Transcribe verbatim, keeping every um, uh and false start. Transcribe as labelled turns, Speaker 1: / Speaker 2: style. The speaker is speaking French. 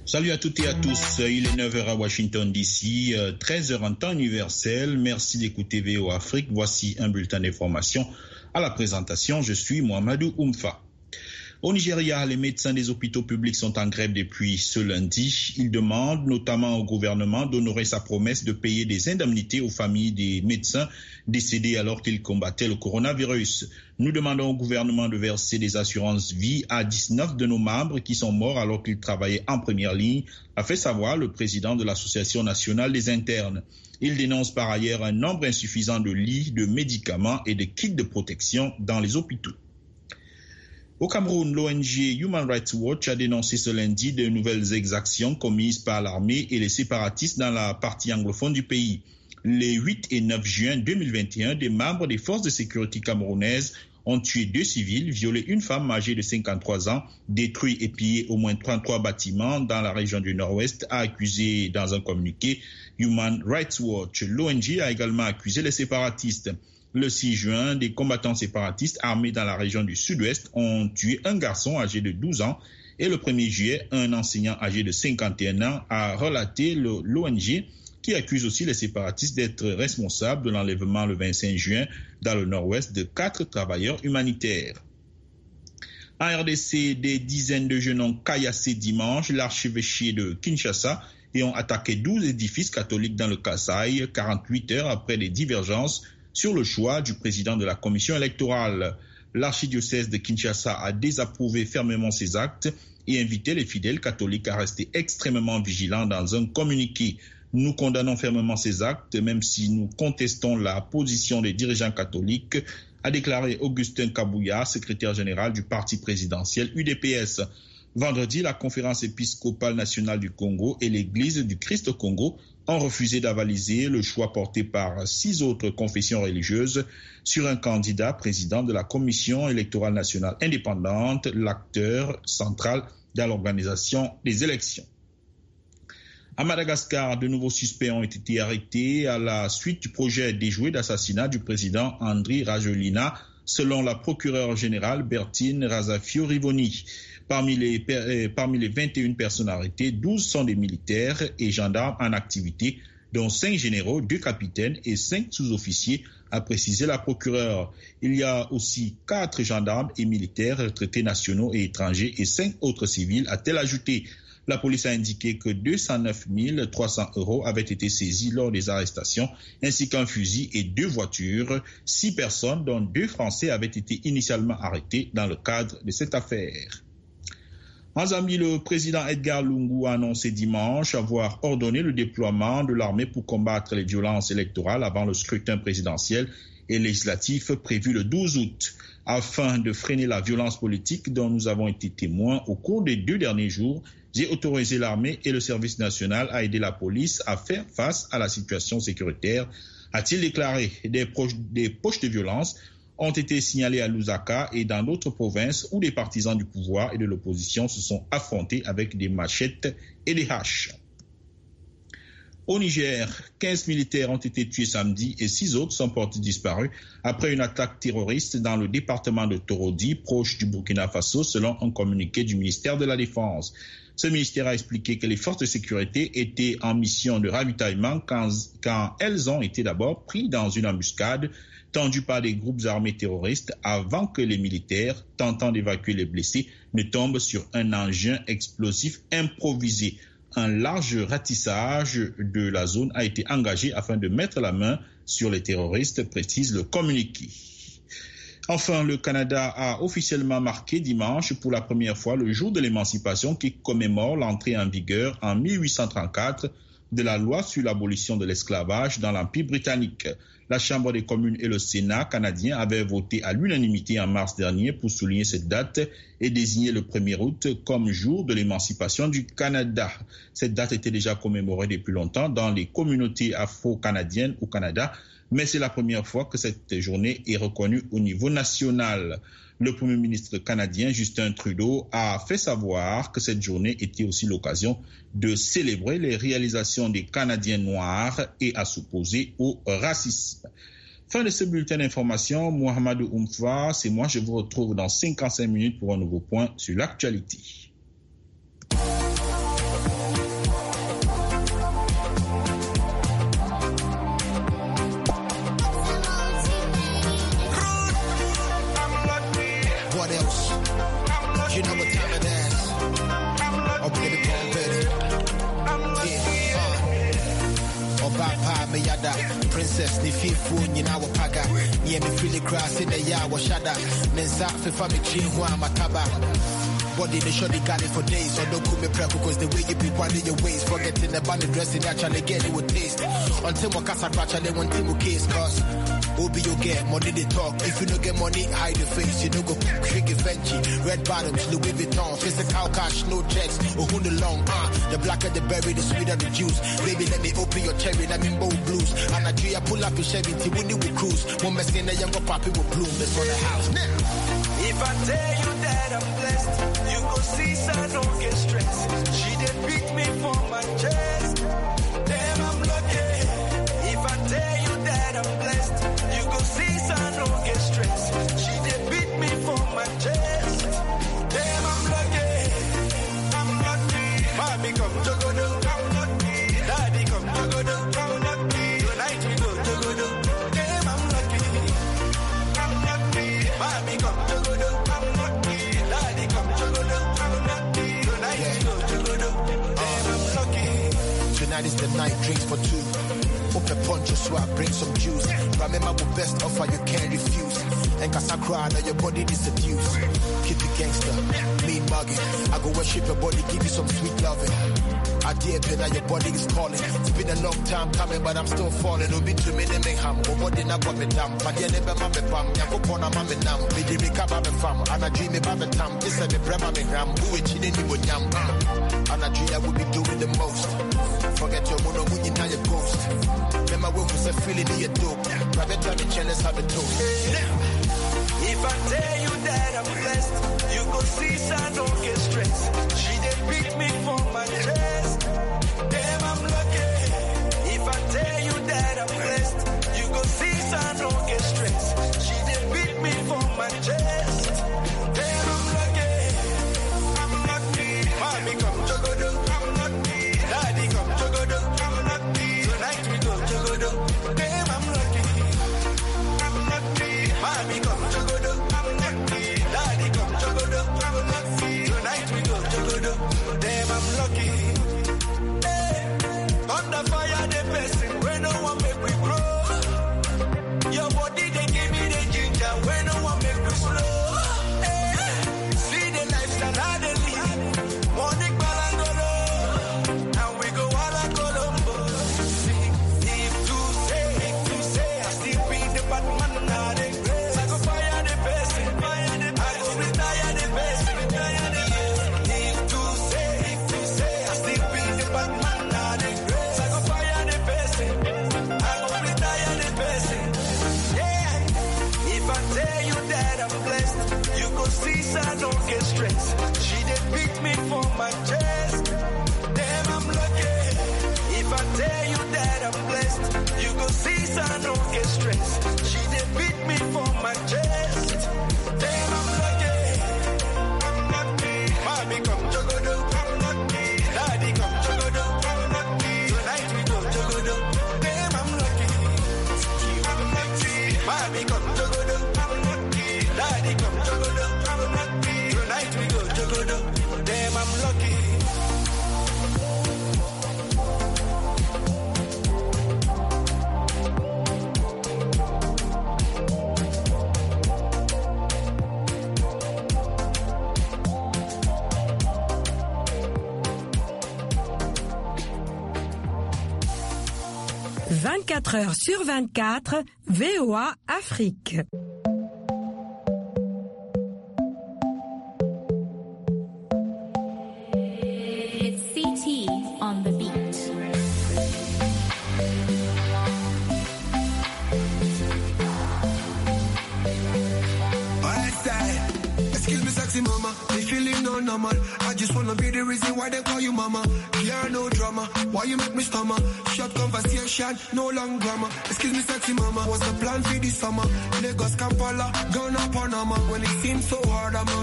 Speaker 1: Salut à toutes et à tous, il est neuf heures à Washington D C, treize heures en temps universel. Merci d'écouter V O Afrique. Voici un bulletin d'information. À la présentation, je suis Mohamedou Oumfa. Au Nigeria, les médecins des hôpitaux publics sont en grève depuis ce lundi. Ils demandent notamment au gouvernement d'honorer sa promesse de payer des indemnités aux familles des médecins décédés alors qu'ils combattaient le coronavirus. Nous demandons au gouvernement de verser des assurances vie à dix-neuf de nos membres qui sont morts alors qu'ils travaillaient en première ligne, a fait savoir le président de l'Association nationale des internes. Il dénonce par ailleurs un nombre insuffisant de lits, de médicaments et de kits de protection dans les hôpitaux. Au Cameroun, l'O N G Human Rights Watch a dénoncé ce lundi de nouvelles exactions commises par l'armée et les séparatistes dans la partie anglophone du pays. Les huit et neuf juin deux mille vingt et un, des membres des forces de sécurité camerounaises ont tué deux civils, violé une femme âgée de cinquante-trois ans, détruit et pillé au moins trente-trois bâtiments dans la région du Nord-Ouest, a accusé dans un communiqué Human Rights Watch. L'O N G a également accusé les séparatistes. Le six juin, des combattants séparatistes armés dans la région du Sud-Ouest ont tué un garçon âgé de douze ans et le premier juillet, un enseignant âgé de cinquante et un ans a relaté l'O N G qui accuse aussi les séparatistes d'être responsables de l'enlèvement le vingt-cinq juin dans le Nord-Ouest de quatre travailleurs humanitaires. En R D C, des dizaines de jeunes ont caillassé dimanche l'archevêché de Kinshasa et ont attaqué douze édifices catholiques dans le Kasaï, quarante-huit heures après des divergences sur le choix du président de la commission électorale. L'archidiocèse de Kinshasa a désapprouvé fermement ces actes et invité les fidèles catholiques à rester extrêmement vigilants dans un communiqué. Nous condamnons fermement ces actes, même si nous contestons la position des dirigeants catholiques, a déclaré Augustin Kabouya, secrétaire général du parti présidentiel U D P S. Vendredi, la conférence épiscopale nationale du Congo et l'église du Christ au Congo ont refusé d'avaliser le choix porté par six autres confessions religieuses sur un candidat président de la Commission électorale nationale indépendante, l'acteur central dans l'organisation des élections. À Madagascar, de nouveaux suspects ont été arrêtés à la suite du projet déjoué d'assassinat du président Andry Rajoelina, selon la procureure générale Bertine Razafio-Rivoni. Parmi les, euh, parmi les vingt et une personnes arrêtées, douze sont des militaires et gendarmes en activité, dont cinq généraux, deux capitaines et cinq sous-officiers, a précisé la procureure. Il y a aussi quatre gendarmes et militaires retraités nationaux et étrangers et cinq autres civils, a-t-elle ajouté. La police a indiqué que deux cent neuf mille trois cents euros avaient été saisis lors des arrestations, ainsi qu'un fusil et deux voitures. Six personnes, dont deux Français, avaient été initialement arrêtées dans le cadre de cette affaire. En Zambie, le président Edgar Lungu a annoncé dimanche avoir ordonné le déploiement de l'armée pour combattre les violences électorales avant le scrutin présidentiel et législatif prévu le douze août. Afin de freiner la violence politique dont nous avons été témoins au cours des deux derniers jours, j'ai autorisé l'armée et le service national à aider la police à faire face à la situation sécuritaire, a-t-il déclaré. Des, proches, des poches de violence ont été signalés à Lusaka et dans d'autres provinces où des partisans du pouvoir et de l'opposition se sont affrontés avec des machettes et des haches. Au Niger, quinze militaires ont été tués samedi et six autres sont portés disparus après une attaque terroriste dans le département de Torodi, proche du Burkina Faso, selon un communiqué du ministère de la Défense. Ce ministère a expliqué que les forces de sécurité étaient en mission de ravitaillement quand, quand elles ont été d'abord prises dans une embuscade tendue par des groupes armés terroristes avant que les militaires, tentant d'évacuer les blessés, ne tombent sur un engin explosif improvisé. Un large ratissage de la zone a été engagé afin de mettre la main sur les terroristes, précise le communiqué. Enfin, le Canada a officiellement marqué dimanche pour la première fois le jour de l'émancipation qui commémore l'entrée en vigueur en mille huit cent trente-quatre de la loi sur l'abolition de l'esclavage dans l'Empire britannique. La Chambre des communes et le Sénat canadien avaient voté à l'unanimité en mars dernier pour souligner cette date et désigner le premier août comme jour de l'émancipation du Canada. Cette date était déjà commémorée depuis longtemps dans les communautés afro-canadiennes au Canada, mais c'est la première fois que cette journée est reconnue au niveau national. Le Premier ministre canadien Justin Trudeau a fait savoir que cette journée était aussi l'occasion de célébrer les réalisations des Canadiens noirs et à s'opposer au racisme. Fin de ce bulletin d'information, Mohamedou Oumfa, c'est moi, je vous retrouve dans cinquante-cinq minutes pour un nouveau point sur l'actualité.
Speaker 2: shada. Princess, ni fifu, ni na wapaga. Nye me feel grass in the ya wa shada. Mensa, fifa me chin hua mataba. Body, they sure they got it for days. So don't come me prep because the way you be winding your waist. Forgetting the band dressing, actually get it with taste. Until my casa actually want to case cause. Obi you get money they talk. If you don't get money, hide your face. You don't go tricky Venchi. Red bottoms, Louis Vuitton. Physical cash, no checks. Or who the long, ah. Uh, the blacker the berry, the sweeter the juice. Baby, let me open your cherry, let me bold blues. And I do pull up your Chevy, till we with cruise. One mess in the younger poppy will bloom. That's on the house now.
Speaker 3: If I tell you that I'm blessed, you go see, so I don't get stressed. She did beat me for my chest. Damn, I'm lucky. If I tell you that I'm blessed, you go see, so I don't get stressed. She did beat me for my chest. Damn, I'm lucky. I'm lucky. Mommy come Jogodo, I'm lucky. Daddy come Jogodo, I'm lucky. Tonight we go Jogodo. Damn, I'm lucky. I'm lucky. Mommy come Jogodo, I'm lucky. Daddy come Jogodo, I'm lucky. Tonight we go Jogodo. Damn, I'm lucky.
Speaker 2: Tonight is the night, drinks for two. Open poncho swap, bring some juice. Remember the best offer you can't refuse. And cause I cry, now your body is seduced. Keep it gangster, mean mugging. I go worship your body, give you some sweet loving. I dare be now your body is calling. It's been a long time coming, but I'm still falling. Don't be too many me ham. But what did I got me down? But yeah, never my pam. Ya go pona mama nam. Me di me kaba me fam. And I dream about me tam. This is me brema me gram. Who is chilling in with yam? And I dream I would be doing the most. Forget your mono when you know your ghost. Remember when we said feeling in your dope. Grab it, grab it, jealous, have it toast.
Speaker 3: If I tell you that I'm blessed, you go see, so I don't get stressed. She did beat me for my chest. Damn, I'm lucky. If I tell you that I'm blessed, you go see, so I don't get stressed. She did beat me for my chest. Damn, I'm lucky. I'm lucky. Mommy come Jogodo, I'm lucky. Daddy come Jogodo, I'm lucky. Tonight we go Jogodo. Damn, I'm lucky. I'm lucky. Mommy come Jogodo, I'm lucky. Daddy come Jogodo, I'm lucky. Tonight we go Jogodo. Damn, I'm lucky. Hey, under fire the person when no one make we grow. Your body they give me the ginger when no one make we slow. Hey, see the lifestyle I they live. Morning balangolo, and we go all Colombo. See, if to say, if to say, I still be the bad man now. They I go fire the person, fire the person. I go retire the person, retire the person. If to say, if to say, I still be the bad man now. They I go fire the person, I go retire the person. Yeah, if I tell you that I'm blessed, you go see, so I don't get stressed. She did beat me for my chest. Damn, I'm lucky. If I tell you that I'm blessed, you go see, so I don't get stressed. She did beat me for my chest. Damn, I'm lucky. I'm lucky. Mommy come Jogodo, I'm lucky. Daddy come Jogodo, I'm lucky. Tonight we go Jogodo. Damn, I'm lucky. I'm lucky. Mommy come Jogodo, I'm lucky. Daddy come Jogodo, I'm lucky. Tonight we go Jogodo. Damn, I'm lucky.
Speaker 4: vingt-quatre heures sur vingt-quatre, V O A Afrique.
Speaker 5: It's C T on the beat.
Speaker 6: Excuse me, sexy mama, me feeling no normal. I just wanna be the reason why they call you mama. Yeah, no drama, why you make me stammer? Short conversation, no long grammar. Excuse me, sexy mama, what's the plan for this summer? Lagos, Kampala, Ghana, Panama. When it seems so hard, I'm